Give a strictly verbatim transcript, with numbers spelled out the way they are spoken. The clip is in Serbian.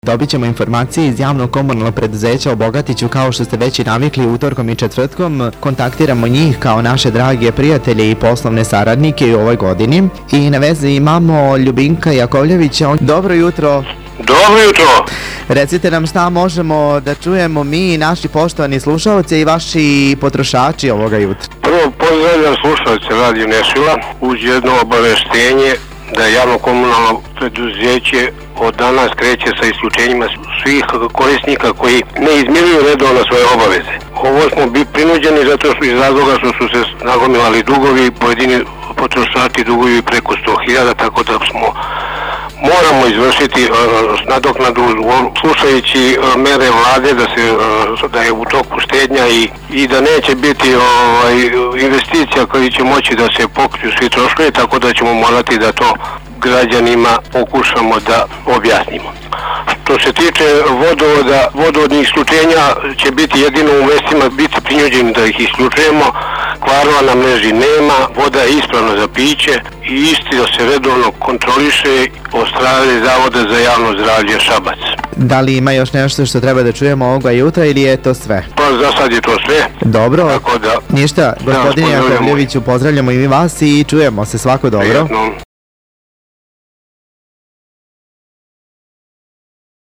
Dobit ćemo informacije iz javnog komunalnog preduzeća o Bogatiću, kao što ste već i navikli utorkom i četvrtkom. Kontaktiramo njih kao naše drage prijatelje i poslovne saradnike u ovoj godini. I na vezi imamo Ljubinka Jakovljevića. Dobro jutro. Dobro jutro. Recite nam šta možemo da čujemo mi, naši poštovani slušalci i vaši potrošači ovoga jutra. Prvo pozdravljam slušalce Radio Nesvila uz jedno obaveštenje da javno komunalno preduzeće od danas kreće sa isključenjima svih korisnika koji ne izmiruju redovno svoje obaveze. Ovo smo bili prinuđeni zato što iz razloga što su se nagomilali dugovi, pojedini potrošači duguju preko sto hiljada, tako da smo moramo izvršiti uh, nadoknadu slušajući uh, mere vlade da se uh, da je u toku štednja i, i da neće biti ovaj, investicija koji će moći da se pokriju svi troškovi, tako da ćemo morati da to građanima pokušamo da objasnimo. Što se tiče vodovoda, vodovodnih isključenja će biti jedino u mestima biti prinuđeni da ih isključujemo. Kvarova na mreži nema, voda je ispravna za piće i isti da se redovno kontroliše od strane Zavoda za javno zdravlje Šabac. Da li ima još nešto što treba da čujemo ovoga jutra ili je to sve? Pa za sad je to sve. Dobro, tako da, ništa, gospodine Jakovljeviću, pozdravljamo i mi vas i čujemo se, svako dobro. Prijetno.